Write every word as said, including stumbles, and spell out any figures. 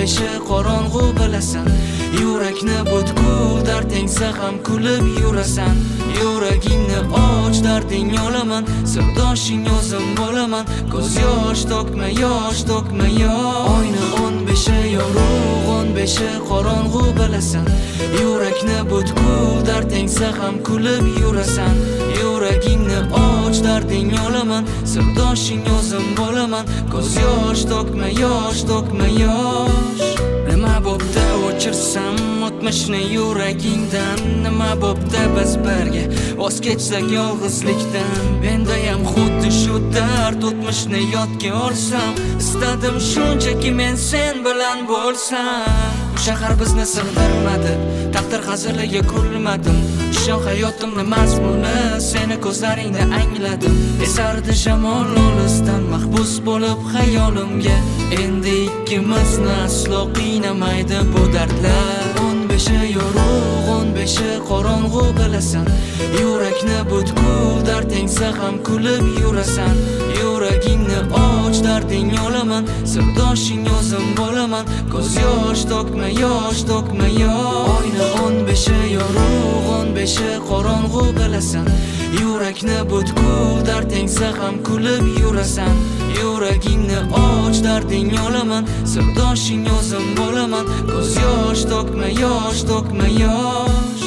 beshi qorong'u bilasan. Yurakni butkul dard tengsa ham kulib yurasan. Yuragingni och, darding olaman, sirdoshing o'zim bo'laman. Ko'z yosh to'kma, yosh to'kma, yosh. Oyni o'n beshi yorug', o'n beshi qorong'u bilasan. Yurakni butkul dard tengsa ham kulib yurasan. Yuragingni och, darding olaman, sirdoshing o'zim bo'laman. Ko'z yosh to'kma, yosh to'kma, yosh. Nima bo'pti o'chirsam o'tmishni yuragingdan? Nima bo'pti biz birga voz kechsak yolg'izlikdan? Mendayam xuddi shu dard, o'tmishni yodga olsam. Istadim shunchaki men sen bilan bo'lsam. Shahar bizni sig'dirmadi, taqdir haziliga kulmadim. Ishon hayotimni mazmuni, seni ko'zlaringda angladim. Esardi shamol olisdan mahbus bo'lib xayolimga. Endi ikkimizni aslo qiynamaydi bu dardlar. o'n beshi yorug', o'n beshi qorong'u bilasan. Yurakni butkul dard tengsa ham kulib yurasan. Yuragingni och, darding olaman, sirdoshing o'zim bo'laman. Ko'z yosh to'kma, yosh to'kma, yosh. Oyni o'n beshi yorug', o'n beshi qorong'u bilasan. Yurakni butkul dard tengsa ham kulib yurasan. Yuragingni och, darding olaman, sirdoshing o'zim bo'laman. Ko'z yosh to'kma, yosh to'kma, yosh.